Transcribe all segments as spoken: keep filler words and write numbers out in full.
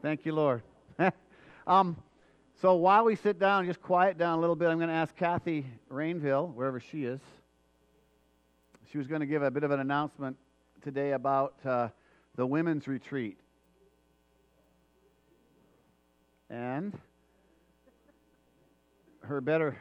Thank you, Lord. um, so while we sit down, just quiet down a little bit, I'm going to ask Kathy Rainville, wherever she is. She was going to give a bit of an announcement today about uh, the women's retreat. And her better...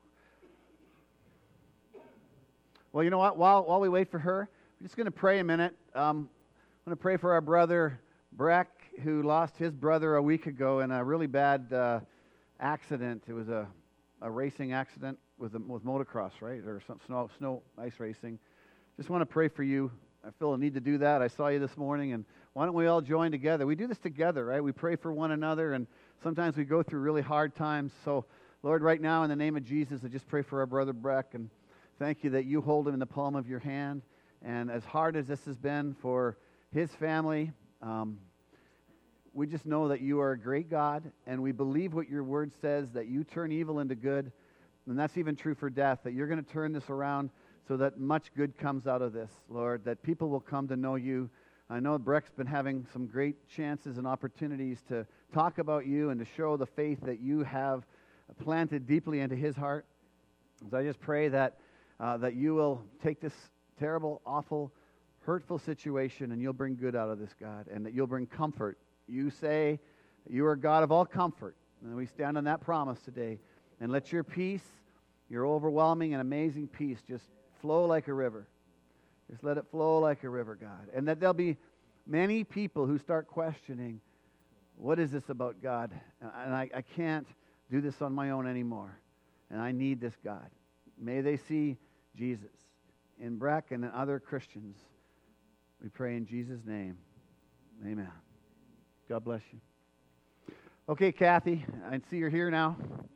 Well, you know what? While while we wait for her, we're just going to pray a minute. Um, I'm going to pray for our brother Breck, who lost his brother a week ago in a really bad uh, accident. It was a, a racing accident with a, with motocross, right, or some snow snow ice racing. Just want to pray for you. I feel a need to do that. I saw you this morning, and why don't we all join together? We do this together, right? We pray for one another, and sometimes we go through really hard times. So, Lord, right now, in the name of Jesus, I just pray for our brother Breck, and thank you that you hold him in the palm of your hand. And as hard as this has been for his family, um, we just know that you are a great God, and we believe what your word says, that you turn evil into good. And that's even true for death, that you're going to turn this around so that much good comes out of this, Lord, that people will come to know you. I know Breck's been having some great chances and opportunities to talk about you and to show the faith that you have planted deeply into his heart. So I just pray that Uh, that you will take this terrible, awful, hurtful situation and you'll bring good out of this, God, and that you'll bring comfort. You say you are God of all comfort, and we stand on that promise today. And let your peace, your overwhelming and amazing peace, just flow like a river. Just let it flow like a river, God. And that there'll be many people who start questioning, what is this about, God? And I, I can't do this on my own anymore. And I need this, God. May they see Jesus in Breck and in other Christians. We pray in Jesus' name. Amen. God bless you. Okay, Kathy, I see you're here now.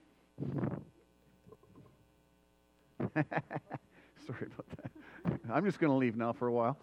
Sorry about that. I'm just going to leave now for a while.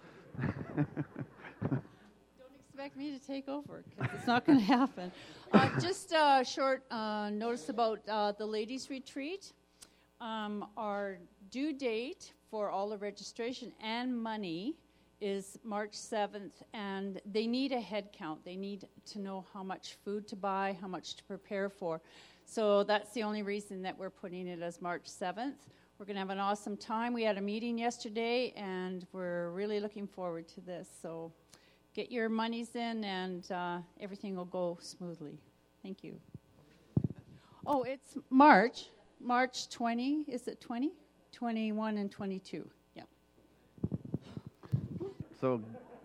Don't expect me to take over, because it's not going to happen. Uh, just a short uh, notice about uh, the ladies' retreat. Um, our due date for all the registration and money is March seventh, and they need a head count. They need to know how much food to buy, how much to prepare for. So that's the only reason that we're putting it as March seventh. We're going to have an awesome time. We had a meeting yesterday, and we're really looking forward to this. So get your monies in, and uh, everything will go smoothly. Thank you. Oh, it's March. March twentieth, is it twenty? twenty-one and twenty-two, yeah. So,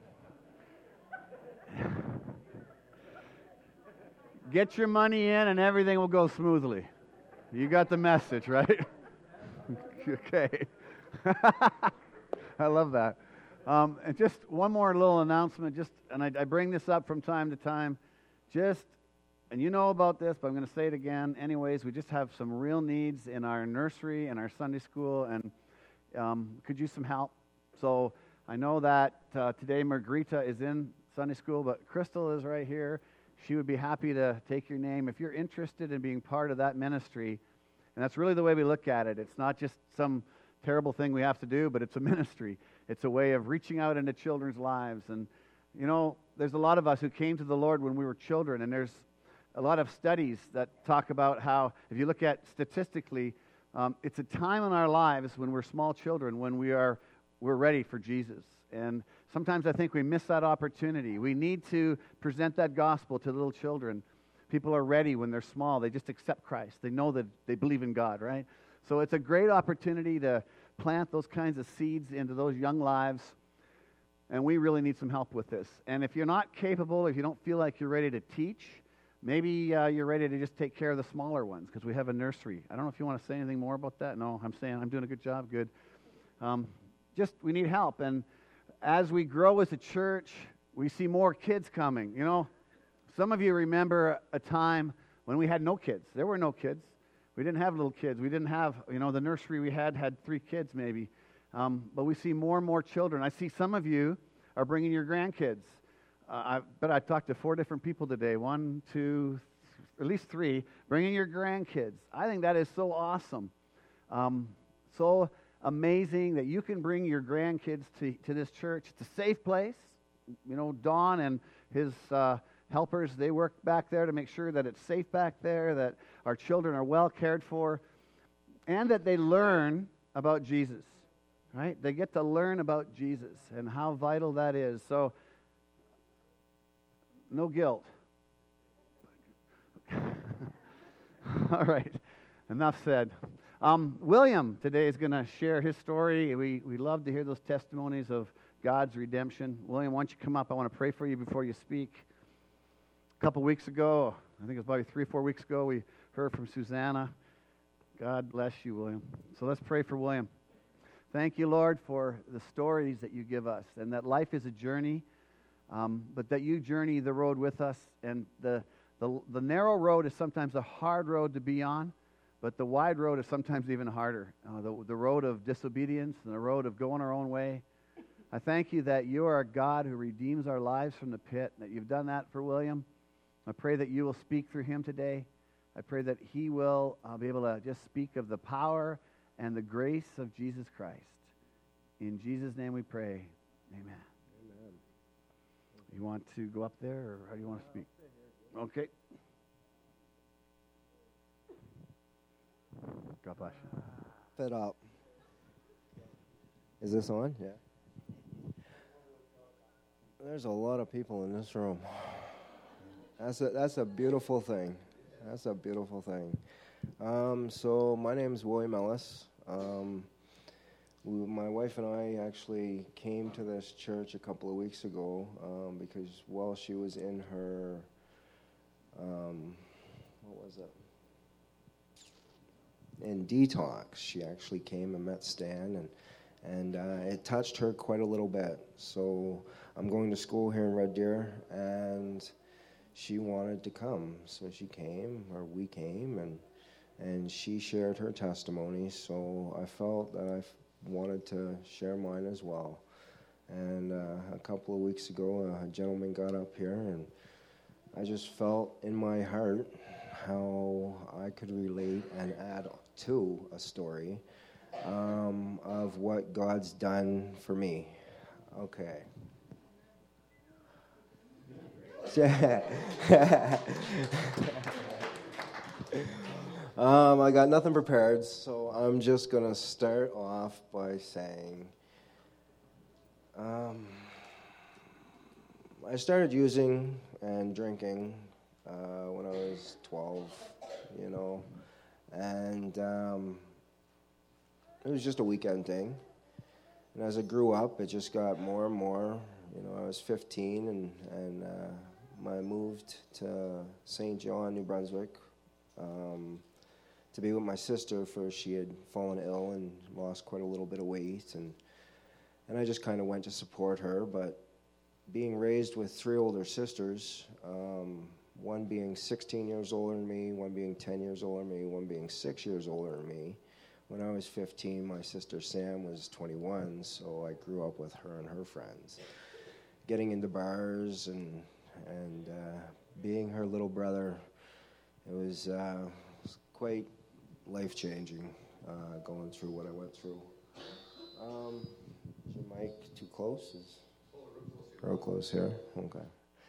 get your money in and everything will go smoothly. You got the message, right? Okay. I love that. Um, and just one more little announcement, just, and I, I bring this up from time to time, just, and you know about this, but I'm going to say it again. Anyways, we just have some real needs in our nursery and our Sunday school, and um, could use some help. So I know that uh, today Margarita is in Sunday school, but Crystal is right here. She would be happy to take your name. If you're interested in being part of that ministry, and that's really the way we look at it. It's not just some terrible thing we have to do, but it's a ministry. It's a way of reaching out into children's lives. And, you know, there's a lot of us who came to the Lord when we were children, and there's a lot of studies that talk about how, if you look at statistically, um, it's a time in our lives when we're small children, when we are we're ready for Jesus. And sometimes I think we miss that opportunity. We need to present that gospel to little children. People are ready when they're small. They just accept Christ. They know that they believe in God, right? So it's a great opportunity to plant those kinds of seeds into those young lives. And we really need some help with this. And if you're not capable, if you don't feel like you're ready to teach, maybe uh, you're ready to just take care of the smaller ones, because we have a nursery. I don't know if you want to say anything more about that. No, I'm saying I'm doing a good job. Good. Um, just, we need help. And as we grow as a church, we see more kids coming. You know, some of you remember a time when we had no kids. There were no kids. We didn't have little kids. We didn't have, you know, the nursery we had had three kids maybe. Um, but we see more and more children. I see some of you are bringing your grandkids. Uh, I bet I talked to four different people today. One, two, th- at least three, bringing your grandkids. I think that is so awesome. Um, so amazing that you can bring your grandkids to, to this church. It's a safe place. You know, Don and his uh, helpers. They work back there to make sure that it's safe back there, that our children are well cared for, and that they learn about Jesus, right? They get to learn about Jesus and how vital that is. So, no guilt. All right, enough said. Um, William today is going to share his story. We, we love to hear those testimonies of God's redemption. William, why don't you come up? I want to pray for you before you speak. A couple weeks ago, I think it was probably three, four weeks ago, we heard from Susanna. God bless you, William. So let's pray for William. Thank you, Lord, for the stories that you give us, and that life is a journey, um, but that you journey the road with us. And the, the the narrow road is sometimes a hard road to be on, but the wide road is sometimes even harder. Uh, the, the road of disobedience and the road of going our own way. I thank you that you are a God who redeems our lives from the pit, and that you've done that for William. I pray that you will speak through him today. I pray that he will uh, be able to just speak of the power and the grace of Jesus Christ. In Jesus' name we pray. Amen. Amen. You want to go up there, or how do you want to speak? Okay. God bless you. Fed up. Is this on? Yeah. There's a lot of people in this room. That's a that's a beautiful thing. That's a beautiful thing. Um, so my name is William Ellis. Um, we, my wife and I actually came to this church a couple of weeks ago um, because while she was in her, um, what was it? In detox, she actually came and met Stan, and and uh, it touched her quite a little bit. So I'm going to school here in Red Deer, and she wanted to come, so she came, or we came, and and she shared her testimony. So I felt that I f- wanted to share mine as well. And uh, a couple of weeks ago, a gentleman got up here, and I just felt in my heart how I could relate and add to a story um, of what God's done for me. Okay. um, I got nothing prepared, so I'm just going to start off by saying um, I started using and drinking uh, when I was twelve, you know, and um, it was just a weekend thing. And as I grew up, it just got more and more. You know, I was fifteen, and, and uh, I moved to Saint John, New Brunswick, um, to be with my sister, for she had fallen ill and lost quite a little bit of weight, and and I just kind of went to support her. But being raised with three older sisters, um, one being sixteen years older than me, one being ten years older than me, one being six years older than me. When I was fifteen, my sister Sam was twenty-one, so I grew up with her and her friends, getting into bars and and uh, being her little brother. It was, uh, it was quite life-changing uh, going through what I went through. Um, is your mic too close? Is real close here? Okay.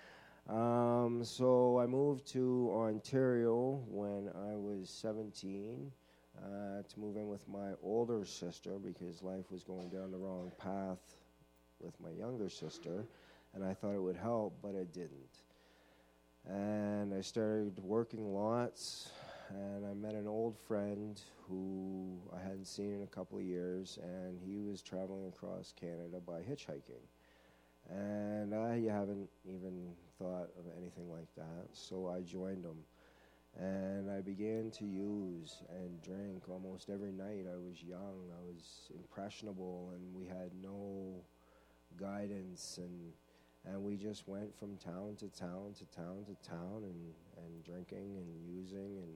Um, so I moved to Ontario when I was seventeen. Uh, to move in with my older sister because life was going down the wrong path with my younger sister, and I thought it would help, but it didn't. And I started working lots, and I met an old friend who I hadn't seen in a couple of years, and he was traveling across Canada by hitchhiking. And I haven't even thought of anything like that, so I joined him. And I began to use and drink almost every night. I was young, I was impressionable, and we had no guidance, and and we just went from town to town to town to town and, and drinking and using. And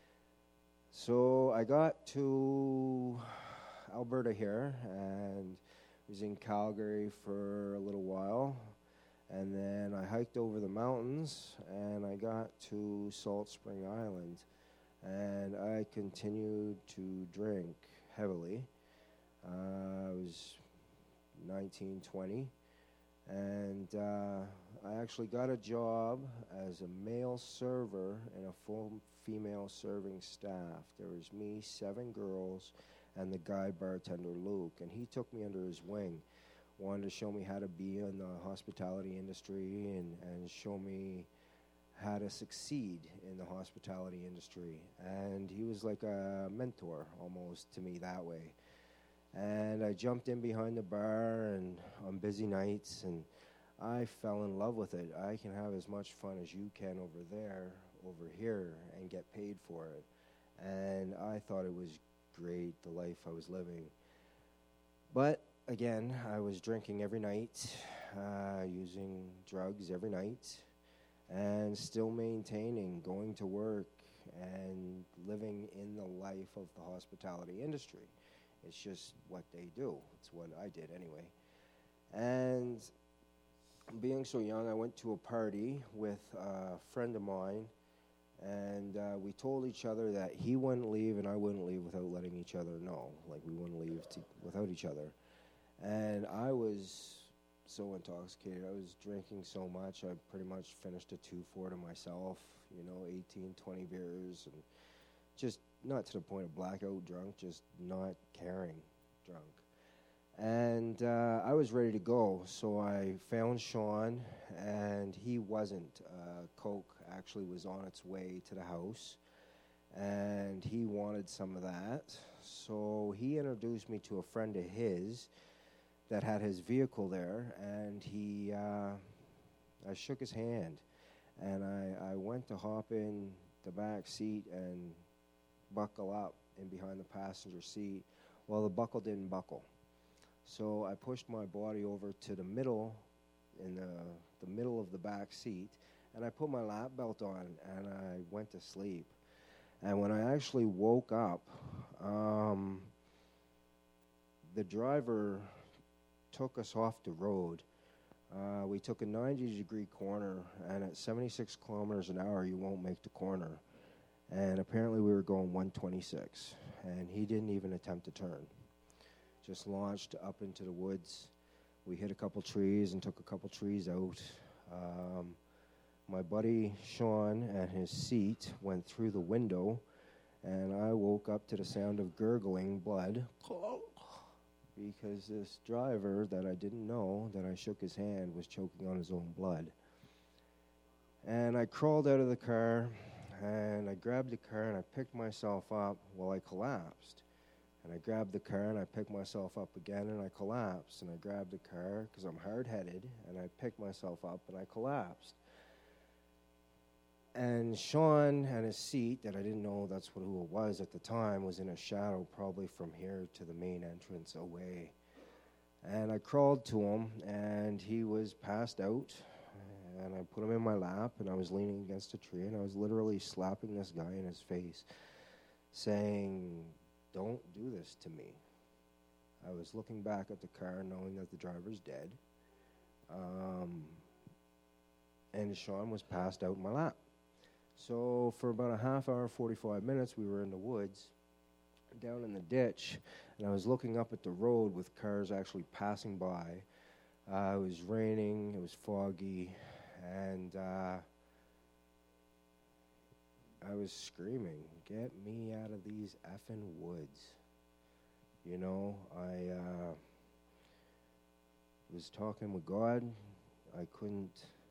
so I got to Alberta here and was in Calgary for a little while. And then I hiked over the mountains, and I got to Salt Spring Island, and I continued to drink heavily. Uh, I was nineteen, twenty, And uh, I actually got a job as a male server in a full female serving staff. There was me, seven girls, and the guy bartender, Luke. And he took me under his wing, wanted to show me how to be in the hospitality industry and, and show me how to succeed in the hospitality industry. And he was like a mentor almost to me that way. And I jumped in behind the bar and on busy nights, and I fell in love with it. I can have as much fun as you can over there, over here, and get paid for it. And I thought it was great, the life I was living. But again, I was drinking every night, uh, using drugs every night, and still maintaining, going to work, and living in the life of the hospitality industry. It's just what they do. It's what I did anyway. And being so young, I went to a party with a friend of mine, and uh, we told each other that he wouldn't leave and I wouldn't leave without letting each other know. Like, we wouldn't leave to, without each other. And I was so intoxicated. I was drinking so much, I pretty much finished a two four to myself, you know, eighteen, twenty beers, and just not to the point of blackout drunk, just not caring drunk. And uh, I was ready to go, so I found Sean, and he wasn't. Uh, Coke actually was on its way to the house, and he wanted some of that. So he introduced me to a friend of his that had his vehicle there, and he, uh, I shook his hand, and I, I went to hop in the back seat and buckle up in behind the passenger seat. Well, the buckle didn't buckle. So I pushed my body over to the middle, in the, the middle of the back seat, and I put my lap belt on, and I went to sleep. And when I actually woke up, um, the driver took us off the road. Uh, we took a ninety degree corner, and at seventy-six kilometers an hour, you won't make the corner. And apparently we were going one twenty-six, and he didn't even attempt to turn. Just launched up into the woods. We hit a couple trees and took a couple trees out. Um, my buddy Sean and his seat went through the window, and I woke up to the sound of gurgling blood because this driver that I didn't know, that I shook his hand, was choking on his own blood. And I crawled out of the car, and I grabbed the car, and I picked myself up while I collapsed. And I grabbed the car, and I picked myself up again, and I collapsed. And I grabbed the car, because I'm hard-headed, and I picked myself up, and I collapsed. And Sean and his seat, that I didn't know that's what, who it was at the time, was in a shadow probably from here to the main entrance away. And I crawled to him, and he was passed out. And I put him in my lap, and I was leaning against a tree, and I was literally slapping this guy in his face, saying, "Don't do this to me." I was looking back at the car, knowing that the driver's dead. Um, and Sean was passed out in my lap. So for about a half hour, forty-five minutes, we were in the woods, down in the ditch, and I was looking up at the road with cars actually passing by. Uh, it was raining, it was foggy, and uh, I was screaming, "Get me out of these effing woods." You know, I uh, was talking with God. I couldn't,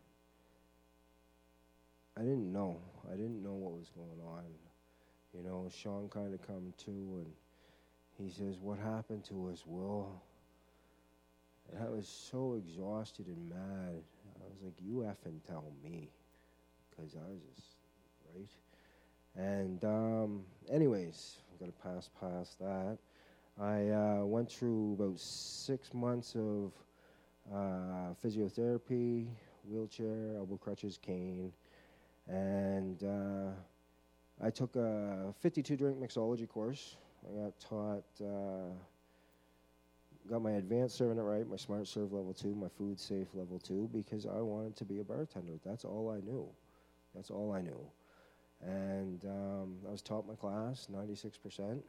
I didn't know. I didn't know what was going on. You know, Sean kind of come to, and he says, "What happened to us, Will?" And I was so exhausted and mad. I was like, "You effing tell me," because I was just, right? And um, anyways, I'm going to pass past that. I uh, went through about six months of uh, physiotherapy, wheelchair, elbow crutches, cane, and uh, I took a fifty-two drink mixology course. I got taught, uh, got my advanced serving it right, my smart serve level two, my food safe level two, because I wanted to be a bartender. That's all I knew. That's all I knew. And um, I was taught my class, ninety-six percent,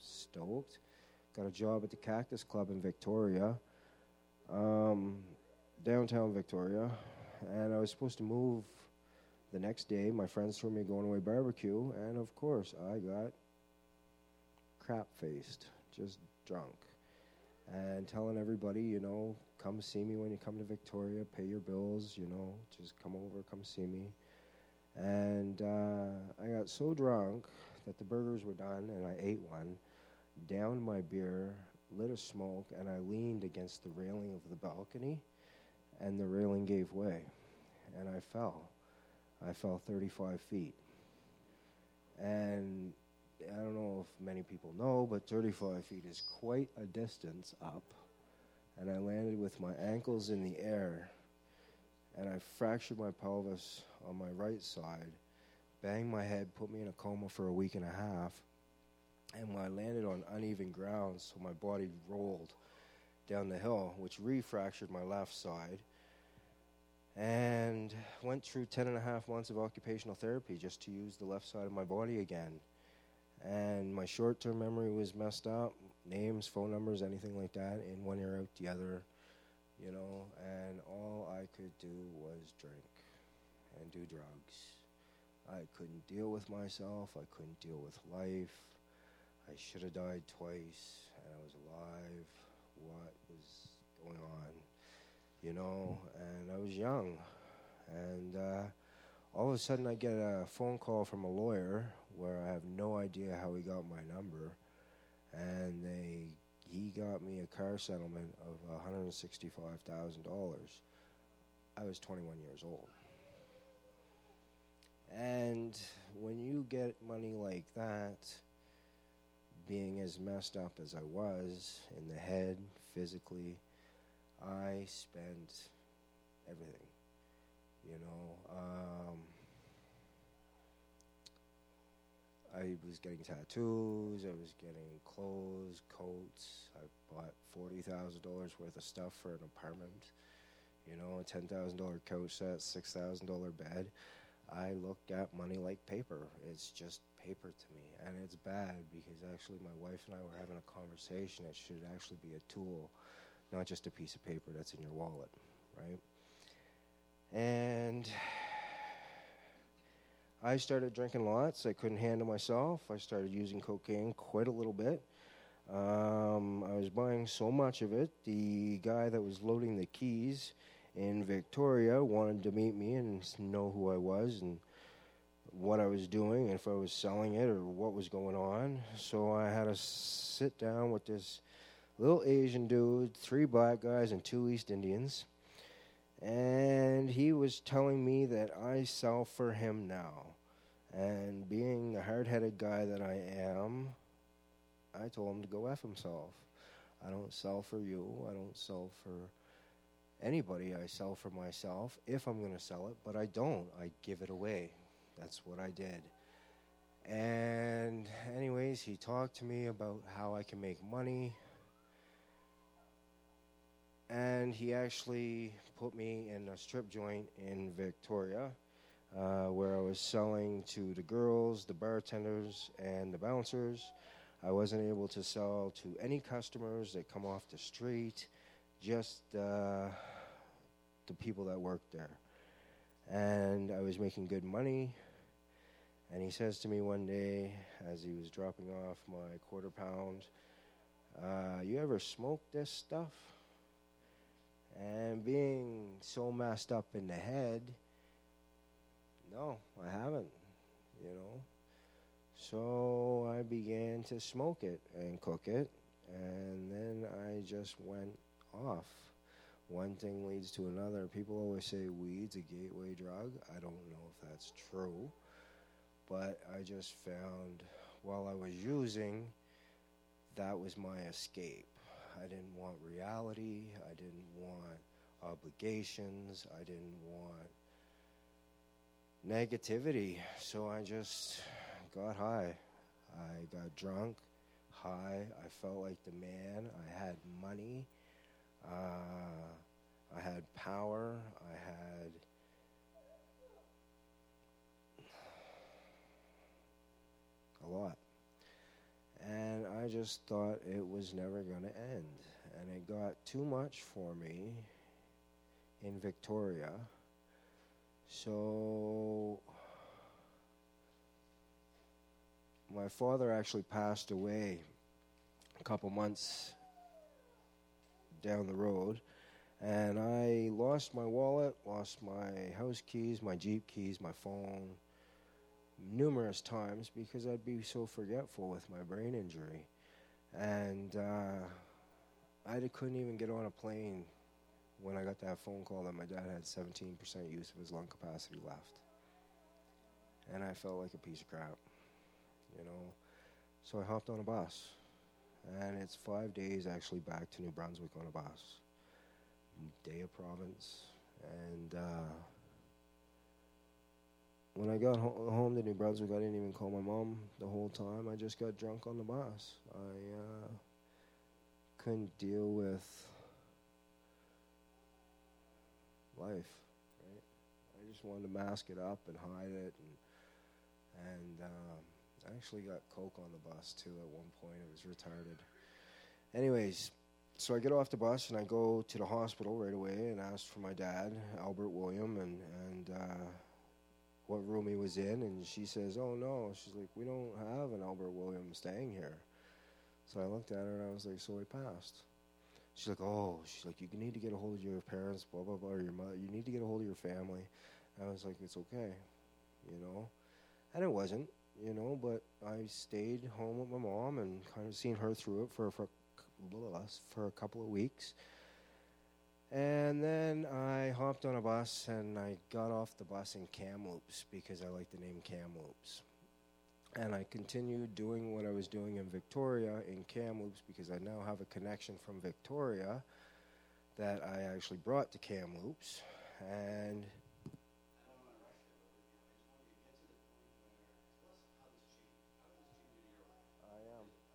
stoked. Got a job at the Cactus Club in Victoria. Um, downtown Victoria, and I was supposed to move the next day. My friends threw me a going away barbecue, and of course, I got crap-faced, just drunk, and telling everybody, you know, come see me when you come to Victoria, pay your bills, you know, just come over, come see me. And uh, I got so drunk that the burgers were done, and I ate one, downed my beer, lit a smoke, and I leaned against the railing of the balcony, and the railing gave way, and I fell. I fell thirty-five feet. And I don't know if many people know, but thirty-five feet is quite a distance up. And I landed with my ankles in the air, and I fractured my pelvis on my right side, banged my head, put me in a coma for a week and a half. And when I landed on uneven ground, so my body rolled down the hill, which re-fractured my left side. And went through ten and a half months of occupational therapy just to use the left side of my body again. And my short-term memory was messed up, names, phone numbers, anything like that, in one ear, out the other, you know, and all I could do was drink and do drugs. I couldn't deal with myself. I couldn't deal with life. I should have died twice, and I was alive. What was going on? You know, and I was young, and uh, all of a sudden I get a phone call from a lawyer where I have no idea how he got my number, and they he got me a car settlement of one hundred sixty-five thousand dollars. I was twenty-one years old. And when you get money like that, being as messed up as I was in the head, physically, I spent everything, you know. Um, I was getting tattoos, I was getting clothes, coats. I bought forty thousand dollars worth of stuff for an apartment, you know, a ten thousand dollars couch set, six thousand dollars bed. I looked at money like paper. It's just paper to me, and it's bad because actually my wife and I were having a conversation. It should actually be a tool, not just a piece of paper that's in your wallet, right? And I started drinking lots. I couldn't handle myself. I started using cocaine quite a little bit. Um, I was buying so much of it, the guy that was loading the keys in Victoria wanted to meet me and know who I was and what I was doing, if I was selling it or what was going on. So I had to sit down with this little Asian dude, three black guys, and two East Indians. And he was telling me that I sell for him now. And being the hard-headed guy that I am, I told him to go F himself. I don't sell for you. I don't sell for anybody. I sell for myself if I'm going to sell it, but I don't. I give it away. That's what I did. And anyways, he talked to me about how I can make money. And he actually put me in a strip joint in Victoria uh, where I was selling to the girls, the bartenders, and the bouncers. I wasn't able to sell to any customers that come off the street, just uh, the people that worked there. And I was making good money. And he says to me one day, as he was dropping off my quarter pound, uh, you ever smoke this stuff? And being so messed up in the head, no, I haven't, you know. So I began to smoke it and cook it, and then I just went off. One thing leads to another. People always say weed's a gateway drug. I don't know if that's true, but I just found while I was using, that was my escape. I didn't want reality. I didn't want obligations. I didn't want negativity. So I just got high. I got drunk, high. I felt like the man. I had money. Uh, I had power. I had a lot. And I just thought it was never going to end. And it got too much for me in Victoria. So my father actually passed away a couple months down the road, and I lost my wallet, lost my house keys, my Jeep keys, my phone, numerous times because I'd be so forgetful with my brain injury. And uh, I couldn't even get on a plane when I got that phone call that my dad had seventeen percent use of his lung capacity left. And I felt like a piece of crap, you know. So I hopped on a bus. And it's five days actually back to New Brunswick on a bus. Day of province. And uh, when I got ho- home to New Brunswick, I didn't even call my mom the whole time. I just got drunk on the bus. I uh, couldn't deal with life, right? I just wanted to mask it up and hide it. And, and um, I actually got coke on the bus, too, at one point. It was retarded. Anyways, so I get off the bus, and I go to the hospital right away and ask for my dad, Albert William, and, and uh, what room he was in. And she says, oh, no. She's like, we don't have an Albert William staying here. So I looked at her, and I was like, so he passed. She's like, oh, she's like, you need to get a hold of your parents, blah, blah, blah, or your mother. You need to get a hold of your family. I was like, it's okay, you know. And it wasn't. You know, but I stayed home with my mom and kind of seen her through it for for, for a couple of weeks. And then I hopped on a bus and I got off the bus in Kamloops because I like the name Kamloops. And I continued doing what I was doing in Victoria in Kamloops because I now have a connection from Victoria that I actually brought to Kamloops. And